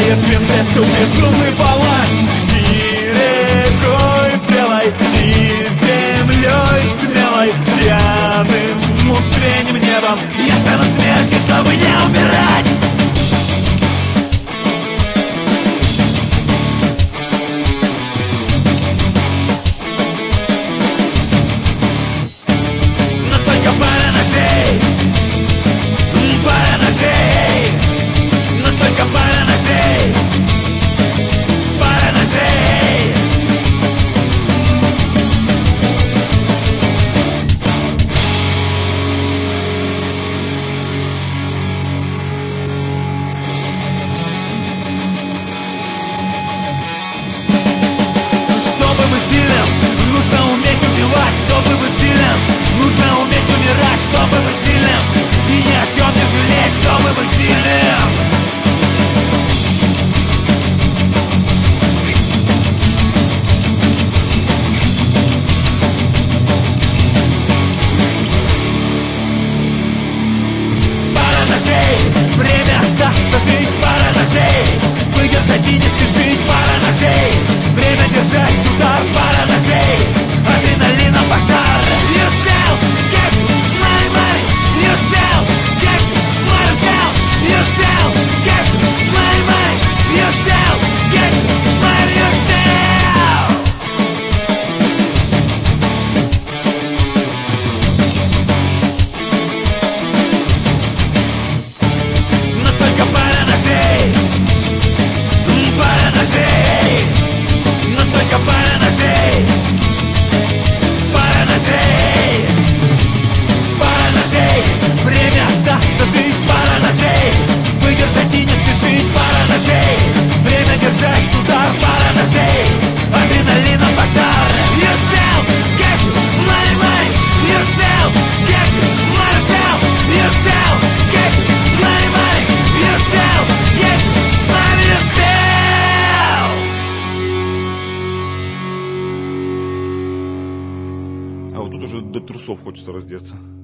Танцует вендетту безумный палач. И рекой белой, и землей смелой, пьяным утренним небом я стану смертью, чтобы не умирать. Но только пара ножей, пара ножей, но только пара ножей, пара ножей. Чтобы быть сильным, нужно уметь убивать. Чтобы быть сильным, нужно уметь умирать. Чтобы быть сильным и ни о чем не жалеть. Чтобы быть сильным. Пара ножей, время остаться жить. Пара ножей, выдержать и не спешить. Пара ножей, время держать удар. Пара ножей, адреналином пожар. You sell, get my money. You sell, get myself. You sell, get my money. You sell, get my yourself. Но только пара ножей, пара ножей, но только пара ножей, пара ножей, пара ножей, время остаться жить. Пара ножей, выдержать и не спешить. Пара ножей, время держать удар. Пара ножей, адреналином пожар. You sell, get my money. You sell, get myself. You sell, get my money. You sell, get my yourself. А вот тут уже до трусов хочется раздеться.